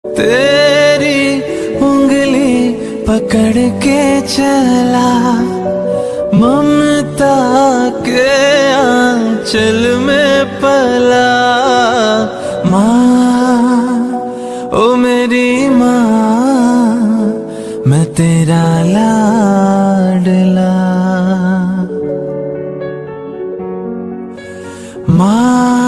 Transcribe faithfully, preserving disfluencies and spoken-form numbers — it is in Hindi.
तेरी उंगली पकड़ के चला, ममता के आंचल में पला। माँ ओ मेरी माँ, मैं तेरा लाडला। माँ